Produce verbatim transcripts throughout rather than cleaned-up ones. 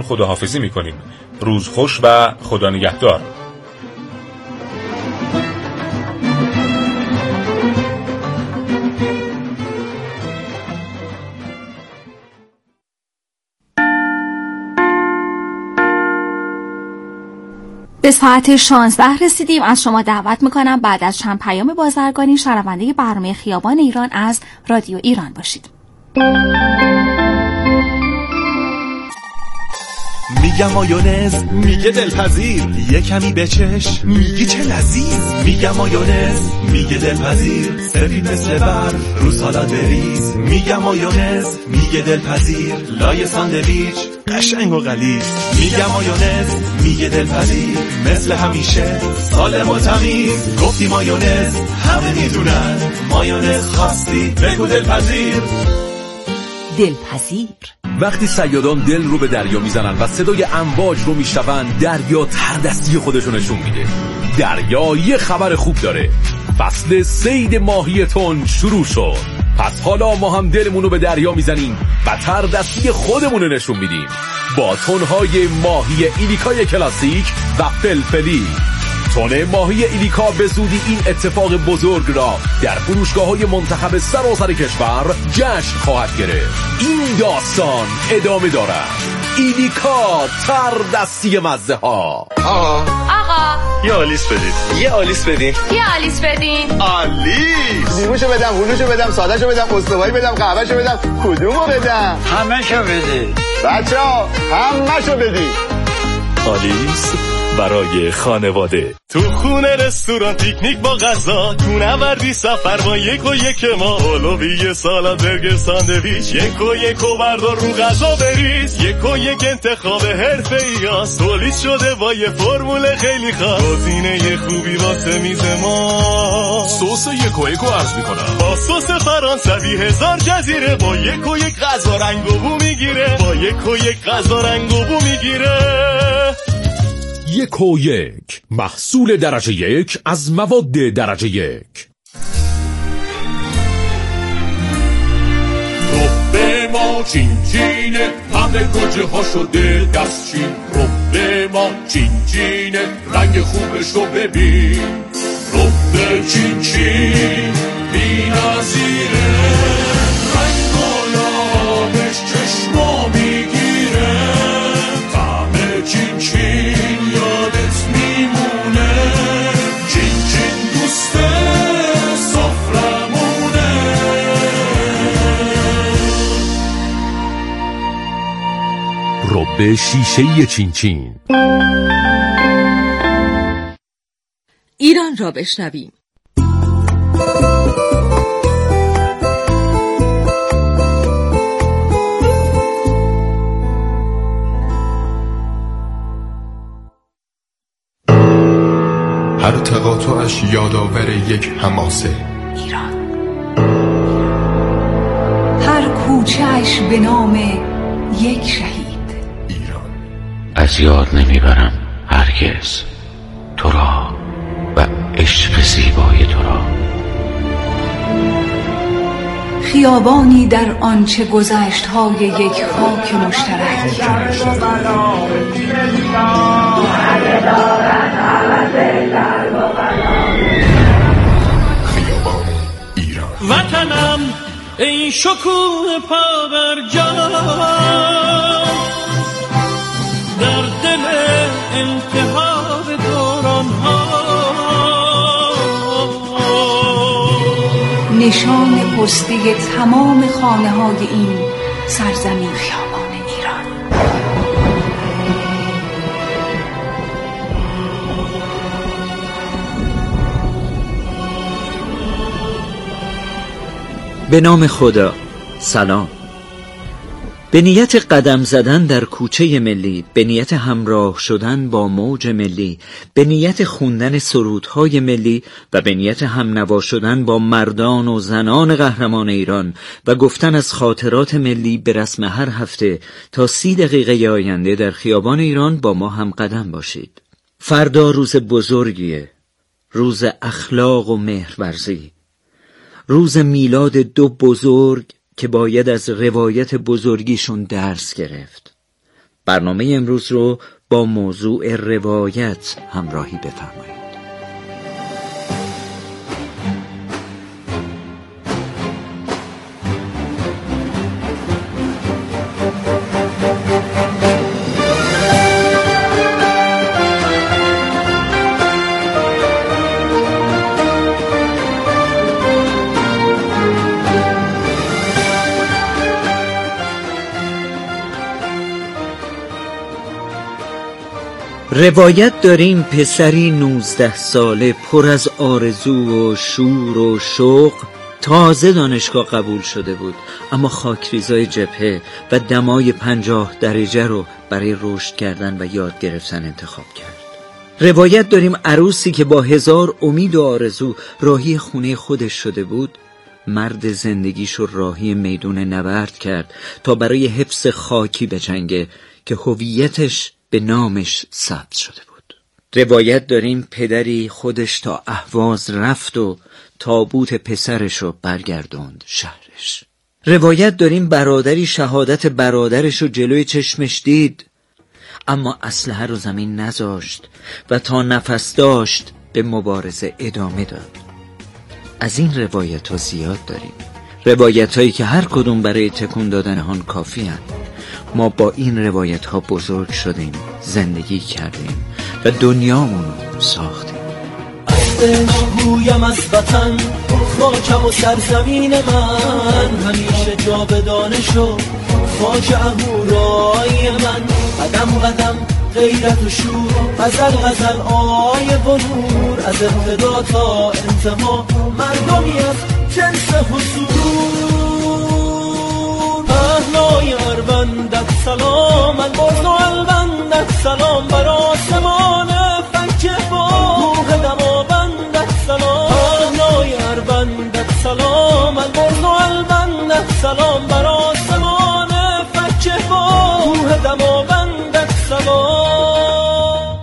خداحافظی میکنیم. روز خوش و خدا نگهدار. به ساعت شانزده رسیدیم. از شما دعوت میکنم بعد از چند پیام بازرگانی شنونده برنامه خیابان ایران از رادیو ایران باشید. میگم مایونز، میگه دلپذیر، یه کمی بچش، میگی چه لذیذ. میگم مایونز، میگه دلپذیر، سفید مثل برف رو سالاد بریز. میگم مایونز، میگه دلپذیر، لای ساندویچ قشنگ و غلیظ. میگم مایونز، میگه دلپذیر، مثل همیشه سالم و تمیز. گفتی مایونز، همه میدونن، مایونز خواستی بگو دلپذیر. دلپذیر. وقتی صیادان دل رو به دریا میزنن و صدای امواج رو میشنون، دریا تردستی خودشو نشون میده. دریا یه خبر خوب داره، فصل صید ماهی تن شروع شد. پس حالا ما هم دلمون رو به دریا میزنیم و تردستی خودمون رو نشون میدیم با تنهای ماهی ایلیکای کلاسیک و فلفلی. تن ماهی ایلیکا به زودی این اتفاق بزرگ را در فروشگاه‌های منتخب سراسر کشور جشن خواهد گرفت. این داستان ادامه دارد. ایلیکا تردستی مزه ها. آقا آقا یه آلیس بدید. یه آلیس بدین. یه آلیس بدین. آلیس. نیموشو بدم، هلوشو بدم، سادهشو بدم، استوایی بدم، قهوهشو بدم، کدومو بدم؟ همه‌شو بده. بچه‌ها همه‌شو بدید. آلیس برای خانواده. تو خونه، رستوران، پیکنیک با غذا، تو نوردی سفر با یک و یک ما. اولویه سالاد، برگر، ساندویچ، یک و یک و بردار رو غذا بریز. یک و یک انتخاب حرفه‌ای هست، تولید شده با یه فرمول خیلی خاص. گزینه خوبی واسه میز ما. سس یک و یک رو عرض میکنم با سس فرانسوی هزار جزیره، با یک و یک غذا رنگ و بو میگیره. با یک و یک غذا رنگ و بو میگیره. یک و یک، محصول درجه یک از مواد درجه یک. رب ما چین چینه، همه گوجه ها شده دستچین. رب ما چین چینه، رنگ خوبش رو ببین. رب چین چین بی نظیره، رنگ و لابش چشما میگیره. طعم چین چین رب شیشه چین چین. ایران را بشنویم. هر تقاطعش یادآور یک حماسه. ایران. هر کوچه‌اش به نام یک شهید. ایران. از یاد نمیبرم هرگز تو را و عشق زیبای تو را. خیابانی در آنچه گذشت های یک خاک مشترک. خیابان ایران. وطنم ای شکوه پا بر جا، در دل التهاب دوران ها. نشان پستی تمام خانه های این سرزمین خیابان ایران. به نام خدا. سلام. به نیت قدم زدن در کوچه ملی، به نیت همراه شدن با موج ملی، به نیت خوندن سرودهای ملی و به نیت همنوا شدن با مردان و زنان قهرمان ایران و گفتن از خاطرات ملی به رسم هر هفته تا سی دقیقه آینده در خیابان ایران با ما هم قدم باشید. فردا روز بزرگیه، روز اخلاق و مهرورزی، روز میلاد دو بزرگ که باید از روایت بزرگیشون درس گرفت. برنامه امروز رو با موضوع روایت همراهی بفرمایید. روایت داریم پسری نوزده ساله پر از آرزو و شور و شوق تازه دانشگاه قبول شده بود، اما خاکریزای جبهه و دمای پنجاه درجه رو برای رشد کردن و یاد گرفتن انتخاب کرد. روایت داریم عروسی که با هزار امید و آرزو راهی خونه خودش شده بود، مرد زندگیشو راهی میدون نبرد کرد تا برای حفظ خاکی بجنگه که هویتش به نامش ثبت شده بود. روایت داریم پدری خودش تا اهواز رفت و تابوت پسرشو برگردوند شهرش. روایت داریم برادری شهادت برادرشو جلوی چشمش دید، اما اسلحه رو زمین نذاشت و تا نفس داشت به مبارزه ادامه داد. از این روایت ها زیاد داریم، روایت هایی که هر کدوم برای تکون دادن آن کافی هست. ما با این روایت ها بزرگ شدیم، زندگی کردیم و دنیامون رو ساختیم. گویم از وطن خاکم و سرزمین من، همیشه جاودانه شو خاک اهورای من. قدم قدم غیرت و شور، غزل غزل آیه و نور، از ابتدا تا انتها مردمی از جنس حضور. پهنای اربندت سلام، البرز و البندت سلام، بر آسمان فکه با روح دماوندت سلام. پهنای اربندت سلام، البرز و البندت سلام، بر آسمان فکه با روح دماوندت سلام.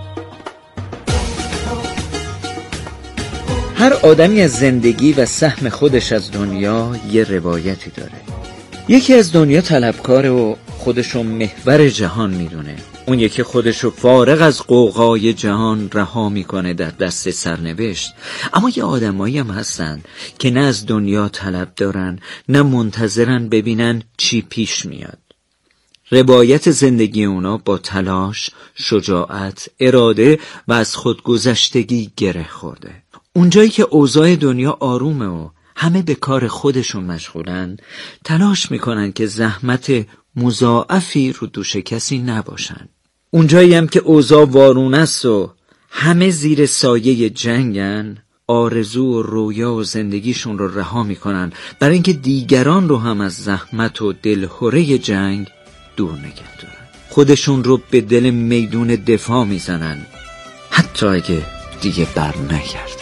هر آدمی از زندگی و سهم خودش از دنیا یه روایتی داره. یکی از دنیا طلبکاره و خودشو محور جهان میدونه، اون یکی خودشو فارغ از قوقای جهان رها میکنه در دست سرنوشت. اما یه آدمایی هم هستن که نه از دنیا طلب دارن، نه منتظرن ببینن چی پیش میاد. روایت زندگی اونا با تلاش، شجاعت، اراده و از خودگذشتگی گره خورده. اونجایی که اوضاع دنیا آرومه و همه به کار خودشون مشغولن، تلاش میکنن که زحمت مضاعفی رو دوش کسی نباشن. اونجایی هم که اوضاع وارونه است و همه زیر سایه جنگن، آرزو و رویا و زندگیشون رو رها میکنن برای اینکه دیگران رو هم از زحمت و دلهره جنگ دور نگه دارن. خودشون رو به دل میدون دفاع میزنن، حتی اگه دیگه بر نگردن.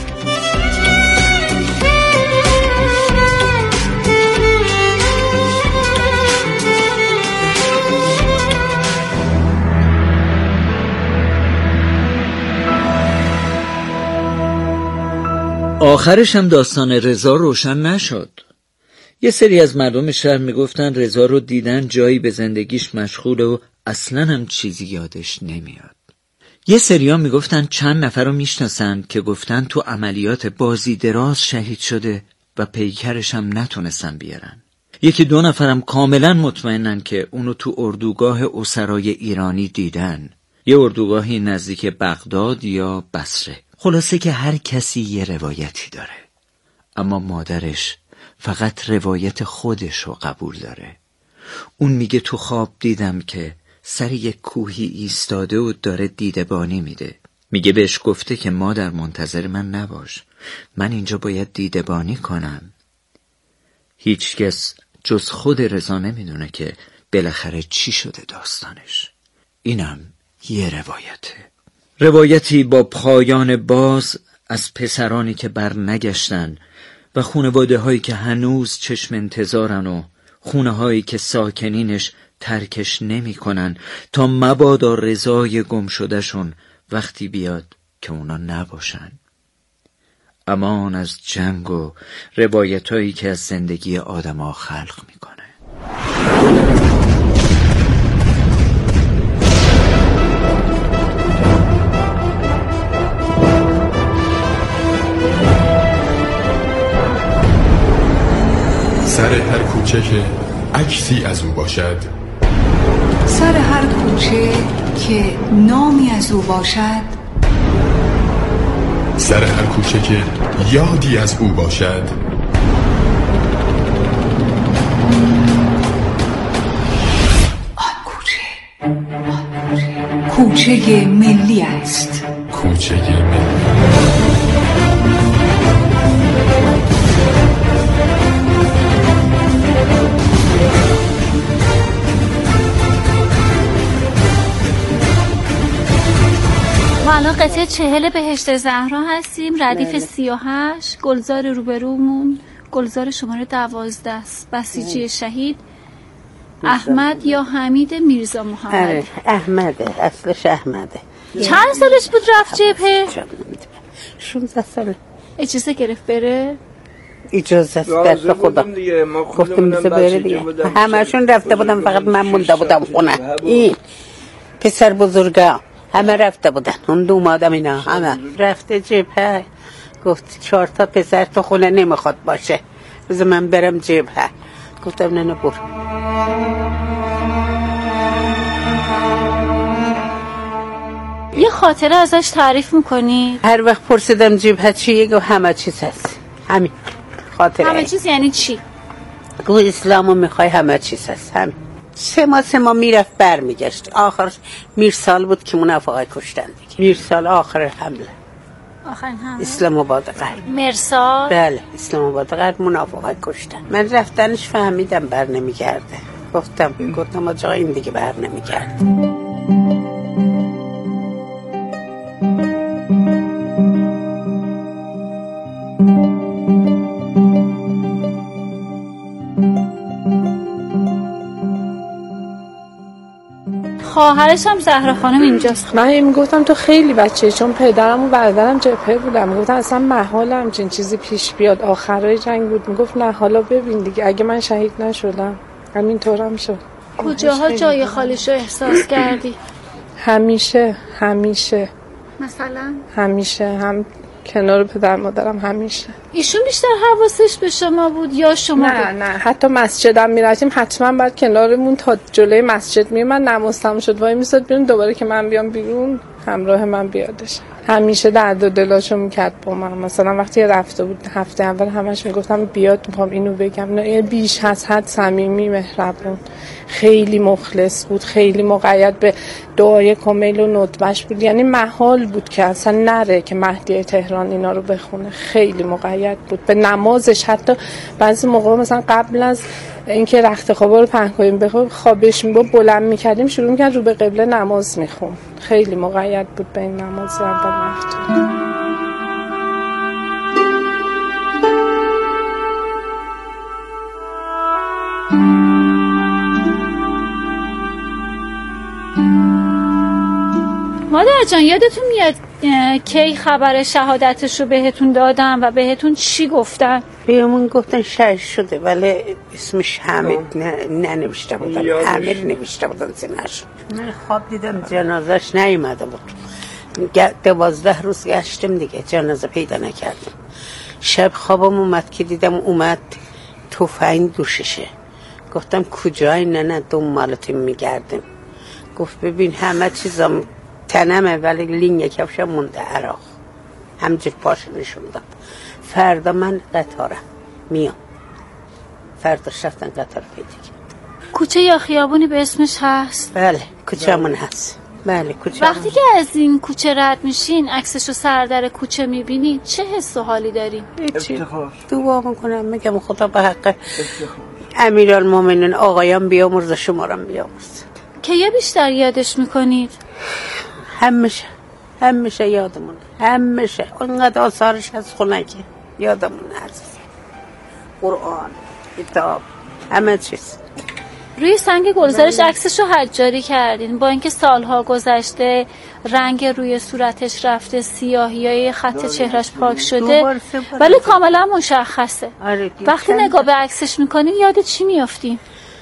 آخرش هم داستان رضا روشن نشد. یه سری از مردم شهر میگفتن رضا رو دیدن جایی به زندگیش مشغوله و اصلا هم چیزی یادش نمیاد. یه سریا میگفتن چند نفر رو میشناسن که گفتن تو عملیات بازی دراز شهید شده و پیکرش هم نتونستن بیارن. یکی دو نفرم کاملا مطمئنن که اونو تو اردوگاه اسرای ایرانی دیدن، یه اردوگاهی نزدیک بغداد یا بصره. خلاصه که هر کسی یه روایتی داره، اما مادرش فقط روایت خودش رو قبول داره. اون میگه تو خواب دیدم که سر یک کوهی ایستاده و داره دیده‌بانی میده. میگه بهش گفته که مادر منتظر من نباش، من اینجا باید دیده‌بانی کنم. هیچ کس جز خود رضا نمیدونه که بالاخره چی شده داستانش. اینم یه روایته، روایتی با پایان باز از پسرانی که بر نگشتن و خانواده هایی که هنوز چشم انتظارن و خونه هایی که ساکنینش ترکش نمی کنن تا مبادا رضای گم شدهشون وقتی بیاد که اونا نباشن. امان از جنگ و روایت هایی که از زندگی آدم ها خلق می کنه. هر کوچه که عکسی از او باشد، سر هر کوچه که نامی از او باشد، سر هر کوچه که یادی از او باشد، آن کوچه آن کوچه کوچه ملی است. کوچه ملی. ما الان قطعه چهل بهشت زهرا هستیم، ردیف سی و هشت، گلزار روبرومون گلزار شماره دوازده است. بسیجی شهید احمد یا حمید میرزا محمد. آره احمده، اصلش احمده. چند سالش بود رفت جبهه؟ شانزده سال. اجازه گرفت بره؟ اجازه است دست خدا. گفتم بسه بره دیگه. همه‌شون رفته بودم، فقط من مونده بودم خونه. این پسر بزرگا همه رفته بودن، اون دومادم اینا همه رفته جبهه. گفت چهار تا پسر تو خونه نمیخواد باشه، بذار من برم جبهه. گفتم نه نه برو. یه خاطره ازش تعریف میکنی؟ هر وقت پرسیدم جبهه چیه گفت همه چیز هست. همین خاطره. همه چیز یعنی چی؟ گفت اسلامو میخوای همه چیز هست. همین سه ماه سه ماه میرفت بر میگشت. آخرش میرسال بود که منافقای کشتن دیگه. میرسال آخر حمله، آخرین حمله اسلام آباد غرب. مرسال؟ بله اسلام آباد غرب منافقای کشتن. من رفتنش فهمیدم بر نمیگرده. گفتم گفتم آجا این دیگه بر نمیگرده. خواهرش هم زهرا خانم اینجاست. من میگفتم تو خیلی بچه، چون پدرم و برادرم جبهه بودم، میگفتن اصلا محال همچین چیزی پیش بیاد. آخرای جنگ بود. میگفت نه حالا ببین دیگه، اگه من شهید نشدم همینطورم شد. کجاها جای خالیشو احساس کردی؟ همیشه همیشه مثلا همیشه هم کنار پدر مادرم همیشه. ایشون بیشتر حواسش به شما بود یا شما؟ نه بود؟ نه حتی مسجدم میرفتیم حتما بعد کنارمون تا جلوی مسجد میمد، نماز تموم شد وای میساد بیرون، دوباره که من بیام بیرون همراه من بیادش. همیشه درد و دلاشو میکرد با من. مثلا وقتی رفته بود هفته اول همش میگفتم بیاد میخوام اینو بگم، نه بیش از حد صمیمی مهربون، خیلی مخلص بود، خیلی مقید به دعای کمیل و ندبش بود. یعنی محال بود که اصلا نره که مهدی تهران اینا رو بخونه. خیلی مقید بود به نمازش. حتی بعضی موقع مثلا قبل از اینکه رخت خوابا رو پهن کنیم بخواب خوابش میبود بلند میکردیم شروع میکرد رو به قبله نماز میخون. خیلی مقید بود به این نماز اول وقت. مادر جان یادتون میاد کی خبر شهادتش رو بهتون دادم و بهتون چی گفتن؟ بهمون گفتن شهید شده ولی اسمش حمید نه ننوشته بودن. حمید نوشته بودن سینش. من خواب دیدم جنازش نیومده بود. دوازده روز گشتم دیگه جنازه پیدا نکردم. شب خوابم اومد که دیدم اومد تفنگ دوششه. گفتم کجای؟ نه نه دنبالتون میگردم. گفت ببین همه چیزم تنمه ولی لینگ کفشم مونده عراق. همجور پاش نشون داد. فردا من قطارم میام. فردا شفتن قطار پیدا کرد. کوچه یا خیابونی به اسمش هست؟ بله کوچه من هست. بله کوچه. وقتی که از این کوچه رد میشین عکسشو سر در کوچه میبینین چه حس و حالی دارین؟ افتخار. دعا میکنم میگم خدا به حق امیرالمومنین آقایان بیامرز و شمارم بیامرز. که یه بیشتر یادش میکنید؟ همیشه همیشه یادمون، همیشه اونقدر آثارش از خونه که یادمون هست. قرآن، کتاب، همه چیز. روی سنگ گلزارش عکسشو حجاری کردین با اینکه سالها گذشته، رنگ روی صورتش رفته، سیاهیای خط چهرش پاک شده ولی کاملا مشخصه. وقتی نگاه به عکسش میکنین یاد چی میافتین؟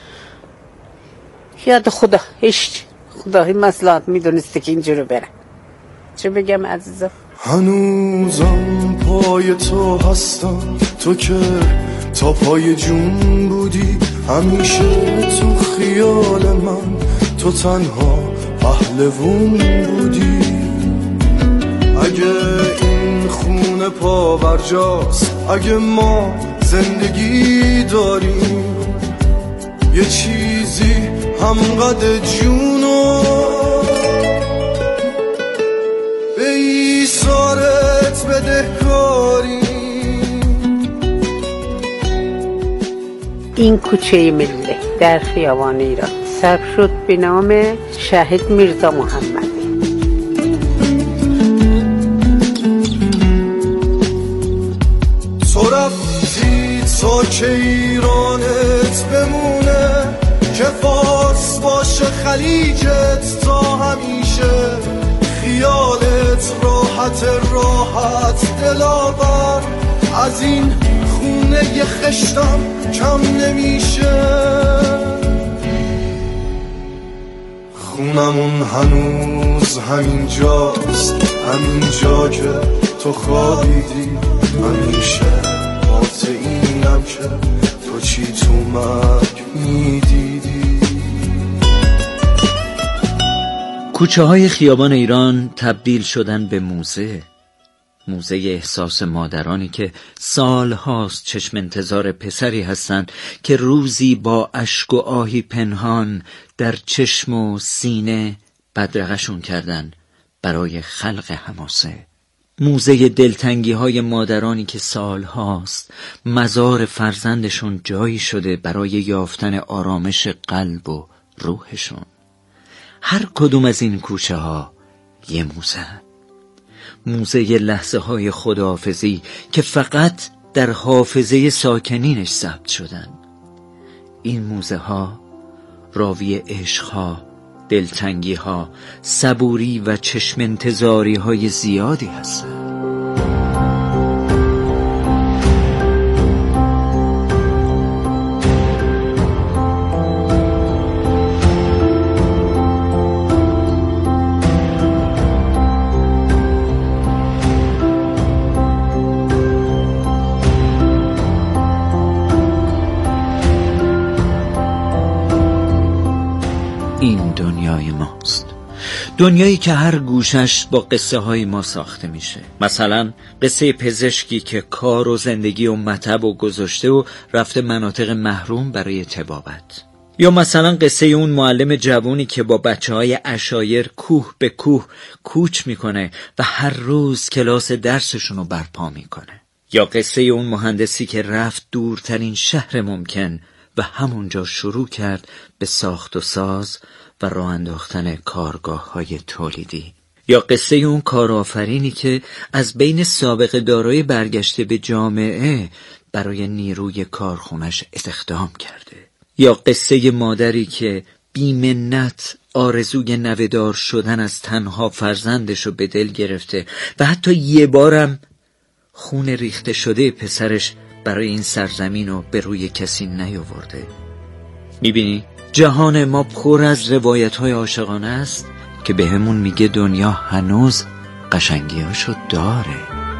یاد خدا. هیچ خدایی مصلحت میدونسته که اینجورو برم. چه بگم عزیزم؟ هنوزم پای تو هستم، تو که تا پای جون بودی همیشه تو خیال من، تو تنها پهلوون بودی. اگه این خونه پاورجاست، اگه ما زندگی داریم، یه چیزی همقدر جونو به ایثارت بدهکاریم. این کوچه ملی در خیابان ایران ثبت شد به نام شهید میرزا محمدی. تو رفتی تا که ایرانت بمونه، که فارس باشه خلیجت تا همیشه. خیالت راحت راحت دلاور، از این خونه یه خشتم کم نمیشه. خونمون هنوز همین جاست، همین جا که تو خوابیدی همیشه. بات اینم که تو چی تو مرگ میدیدی. کوچه های خیابان ایران تبدیل شدن به موزه. موزه احساس مادرانی که سال هاست چشم انتظار پسری هستند که روزی با اشک و آهی پنهان در چشم و سینه بدرقشون کردن برای خلق حماسه. موزه دلتنگی های مادرانی که سال هاست مزار فرزندشون جایی شده برای یافتن آرامش قلب و روحشون. هر کدوم از این کوچه ها یه موزه، موزه لحظه های خداحافظی که فقط در حافظه ساکنینش ثبت شدن. این موزه ها راوی عشق ها، دلتنگی ها، صبوری و چشم انتظاری های زیادی هستند. این دنیای ماست، دنیایی که هر گوشش با قصه های ما ساخته میشه. مثلا قصه پزشکی که کار و زندگی و مطب و گذاشته و رفته مناطق محروم برای طبابت. یا مثلا قصه اون معلم جوونی که با بچه های عشایر کوه به کوه کوچ میکنه و هر روز کلاس درسشونو برپا میکنه. یا قصه اون مهندسی که رفت دورترین شهر ممکن و همونجا شروع کرد به ساخت و ساز و راه انداختن کارگاه های تولیدی. یا قصه اون کارآفرینی که از بین سابقه دارای برگشته به جامعه برای نیروی کارخونش استخدام کرده. یا قصه مادری که بی‌منت آرزوی نوه‌دار شدن از تنها فرزندشو به دل گرفته و حتی یه بارم خون ریخته شده پسرش برای این سرزمین رو به روی کسی نیاورده. میبینی جهان ما پر از روایت‌های عاشقانه است که به همون میگه دنیا هنوز قشنگیاشو داره.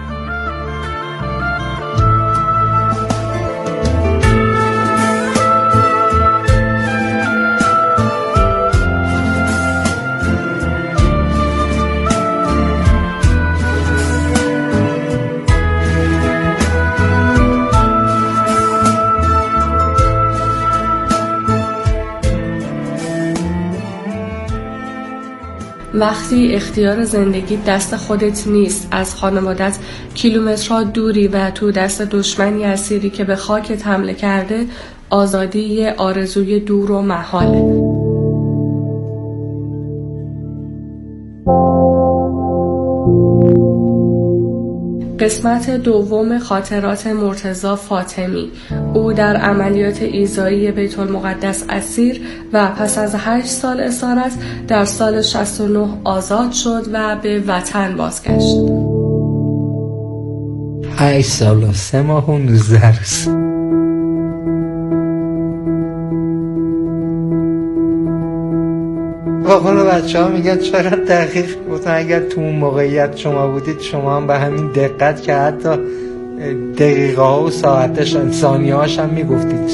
وقتی اختیار زندگی دست خودت نیست، از خانوادت کیلومترها دوری و تو دست دشمنی اسیری که به خاکت حمله کرده، آزادی یه آرزوی دور و محاله. قسمت دوم خاطرات مرتضی فاطمی. او در عملیات ایذایی بیت المقدس اسیر و پس از هشت سال اسارت در سال شصت و نه آزاد شد و به وطن بازگشت. هشت سال و سه ماه و نوزده روز. واقعا بچه ها میگن چرا دقیق گفتن اگر تو اون موقعیت شما بودید شما هم به همین دقت که حتی دقیقه ها و ساعتش ثانیه هاش هم میگفتید.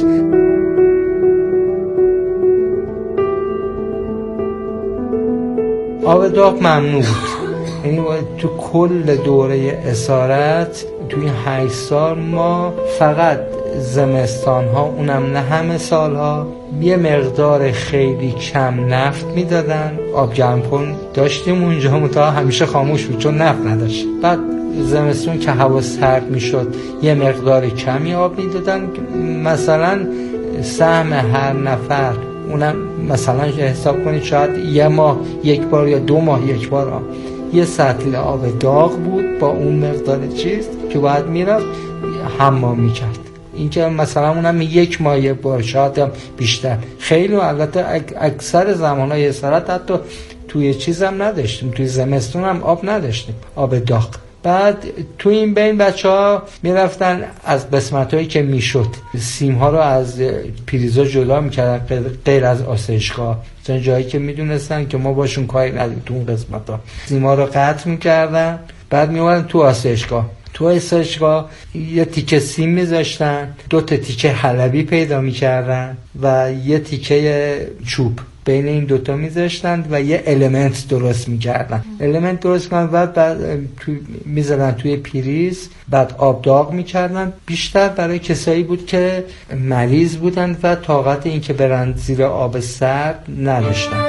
آب داغ ممنوع بود. یعنی تو کل دوره اسارت تو این هشت سال ما فقط زمستان ها، اونم نه همه سال ها، یه مقدار خیلی کم نفت میدادن. آب گرم کن داشتیم اونجا، متا همیشه خاموش بود چون نفت نداشت. بعد زمستون که هوا سرد میشد یه مقدار کمی آب میدادن. مثلا سهم هر نفر، اونم مثلا حساب کنید شاید یه ماه یک بار یا دو ماه یک بار آب. یه سطل آب داغ بود با اون مقدار چیز که باید میرفت حمام میکرد. این که مثلا اونم یک ماه یک بار، شاید هم بیشتر. خیلی البته اکثر زمانهای اسارت حتی توی چیز هم نداشتیم، توی زمستون هم آب نداشتیم، آب داغ. بعد تو این بین بچه ها می رفتن از قسمت هایی که می شد سیم ها رو از پریزا جدا می کردن، غیر از آسایشگاه. مثلا جایی که می دونستن که ما باشون کاری نداریم تو اون قسمت ها سیم ها رو قطع می کردن. بعد می اومدن تو آسایشگاه. تو آسایشگاه یه تیکه سیم می زاشتن، دو تا تیکه حلبی پیدا می کردن و یه تیکه چوب بین این دوتا میذاشتند و یه المنت درست میکردن. المنت درست کردن و بعد تو میذارن توی پریز، بعد آب داغ میکردن. بیشتر برای کسایی بود که مریض بودند و طاقت این که برن زیر آب سرد نداشتن.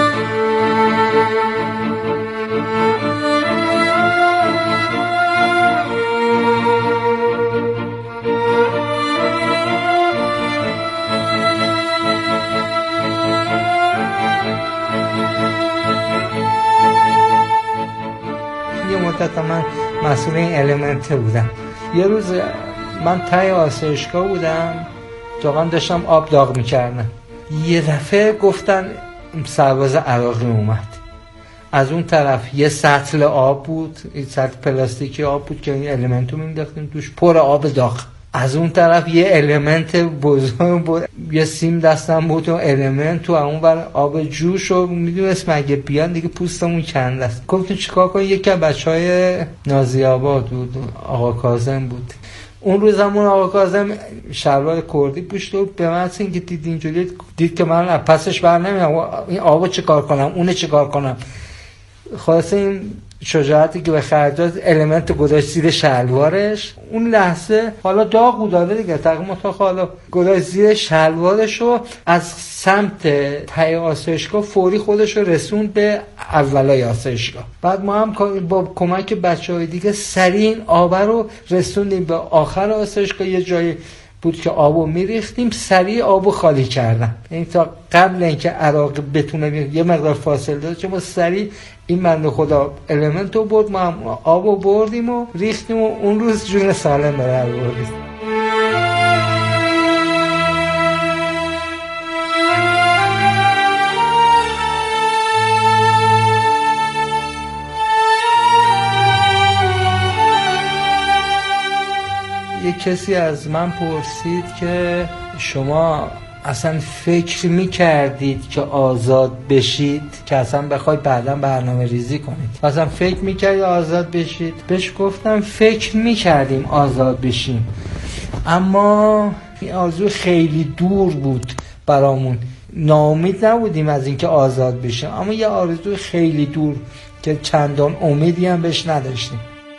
من مسئول این المنت بودم. یه روز من تای آسایشگاه بودم، واقعا داشتم آب داغ میکردم. یه دفعه گفتن سرباز عراقی اومد. از اون طرف یه سطل آب بود، این سطل پلاستیکی آب بود که این المنتو مینداختیم توش، پر آب داغ. از اون طرف یه المنت بزرگ بود، یه سیم دستم بود و المنت تو اون بر آب جوش و میدونست مگه بیان دیگه پوستمون کنده است. گفتم چیکار کنم؟ یکی از بچهای نازی آباد بود، آقا کاظم بود. اون روز همون آقا کاظم شلوار کردی پوشیده بود. به من اینکه دید اینجوری دید که من پسش بر نمیام، این آبو چیکار کنم، اونه چیکار کنم. خلاصه این شجاعتی که به خرج داد، المنت گذاشت زیر شلوارش. اون لحظه حالا داغ بود داره دیگه، تقریبا تا حالا گذاشت زیر شلوارش و از سمت ته آسایشگاه فوری خودش رو رسوند به اولای آسایشگاه. بعد ما هم با کمک بچهای دیگه سریع این آب رو رسوندیم به آخر آسایشگاه. یه جایی بود که آبو میریختیم، سریع آبو خالی کردن. این تا قبل اینکه عراق بتونه یه مقدار فاصله داد، چون سریع این بنده خدا المنتو برد، ما هم آبو بردیم و ریختیم و اون روز جون سالم برای بردیم. یک کسی از من پرسید که شما اصلا فکر میکردید که آزاد بشید، که اصلا بخواید بعدا برنامه ریزی کنید، اصلا فکر میکردید آزاد بشید؟ بهش گفتم فکر میکردیم آزاد بشیم، اما این آرزو خیلی دور بود برامون. ناامید نبودیم از اینکه آزاد بشیم، اما یه آرزو خیلی دور که چندان امیدی هم بهش نداشتیم.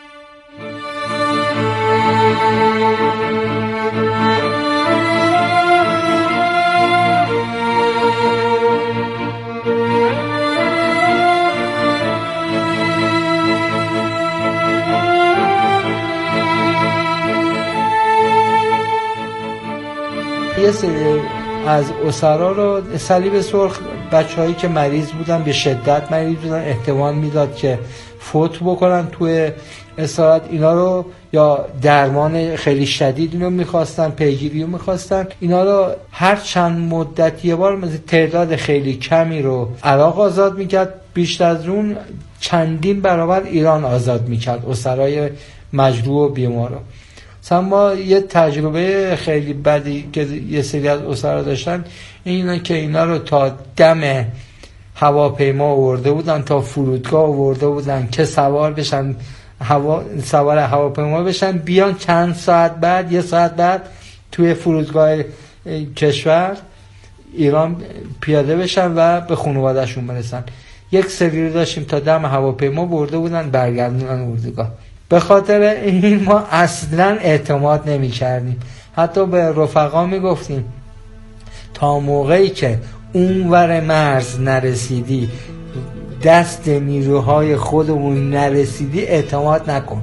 یه سری از اسرا رو صلیب سرخ، بچه‌هایی که مریض بودن، به شدت مریض بودن، احتمال میداد که فوت بکنن توی اسارت، اینا رو یا درمان خیلی شدید اینو میخواستن، پیگیری رو میخواستن، اینا رو هر چند مدت یه بار مثل تعداد خیلی کمی رو عراق آزاد میکرد، بیشتر از اون چندین برابر ایران آزاد میکرد اسرای مجروح و بیمار رو. مثلا ما یه تجربه خیلی بدی که یه سری از اسرا داشتن اینه که اینا رو تا دم هواپیما آورده بودن، تا فرودگاه آورده بودن که سوار بشن هوا سوار هواپیما بشن بیان چند ساعت بعد یه ساعت بعد توی فرودگاه کشور ایران پیاده بشن و به خانواده‌شون برسن. یک سری رو داشتیم تا دم هواپیما برده بودن برگردوندن اردوگاه. به خاطر این ما اصلا اعتماد نمی کردیم، حتی به رفقا می گفتیم تا موقعی که اونور مرز نرسیدی، دست نیروهای خودمون نرسیدی، اعتماد نکن.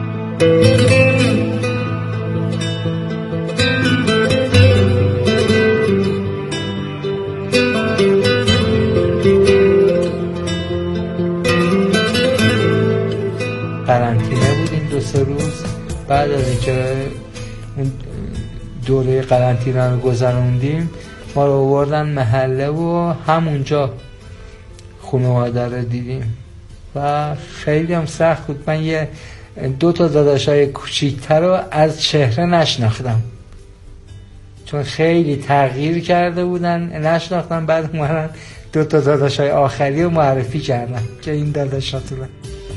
قرنطینه بودیم دو سه روز. بعد از اینکه اون دوره قرنطینه رو گذروندیم ما رو آوردن محله و همونجا خانواده رو دیدیم و خیلی هم سخت بود. من یه دو تا داداشای کوچیک‌تر رو از چهره نشناختم چون خیلی تغییر کرده بودن، نشناختم. بعد اومدن دو تا داداشای آخری رو معرفی کردن که این داداشاتونه.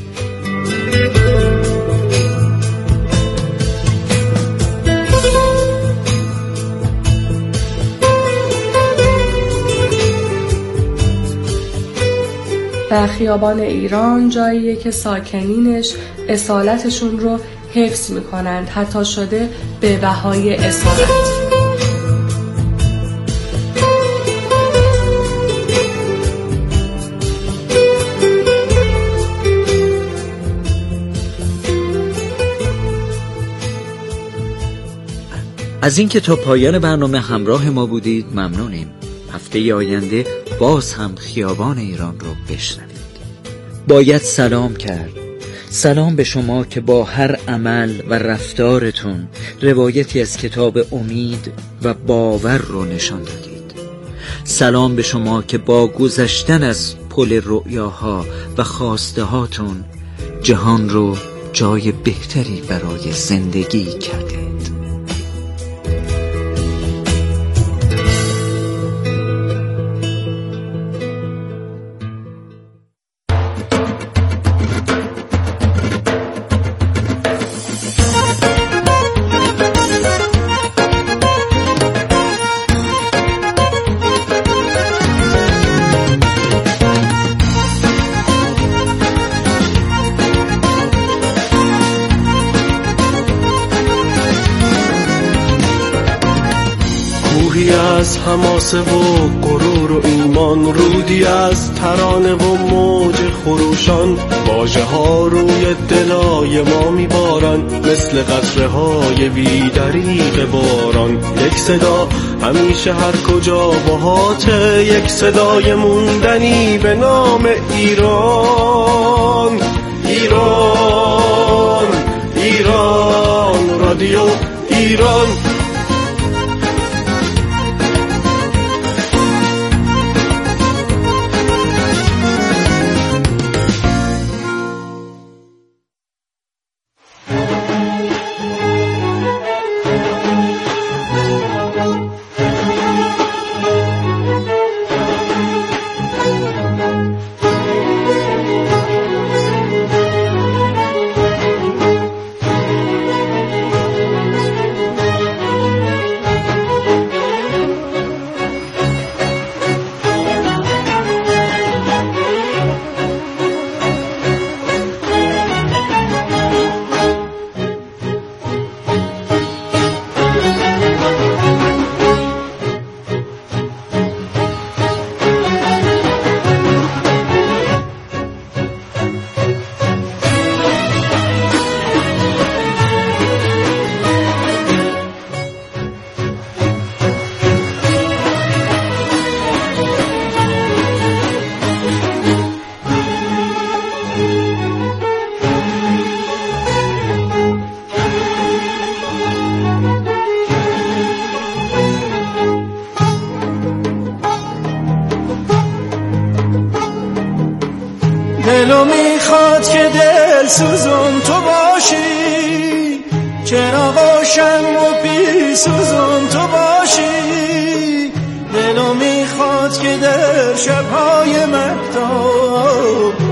و خیابان ایران جاییه که ساکنینش اصالتشون رو حفظ میکنند، حتی شده به بهای اصالت. از اینکه تا پایان برنامه همراه ما بودید ممنونیم. هفته آینده باز هم خیابان ایران رو بشنوید. باید سلام کرد. سلام به شما که با هر عمل و رفتارتون روایتی از کتاب امید و باور رو نشان دادید. سلام به شما که با گذشتن از پل رؤیاها و خواسته هاتون جهان رو جای بهتری برای زندگی کردید. از حماسه و غرور و ایمان، رودی از ترانه و موج خروشان، واژه ها روی دلای ما میبارن مثل قطره های بی دریغ باران. یک صدا همیشه هر کجا باهاته، یک صدای موندنی به نام ایران. ایران ایران رادیو ایران. دلو میخواد که دل سوزون تو باشی، چراغاشم و بی سوزون تو باشی. دلو میخواد که در شبهای مهتاب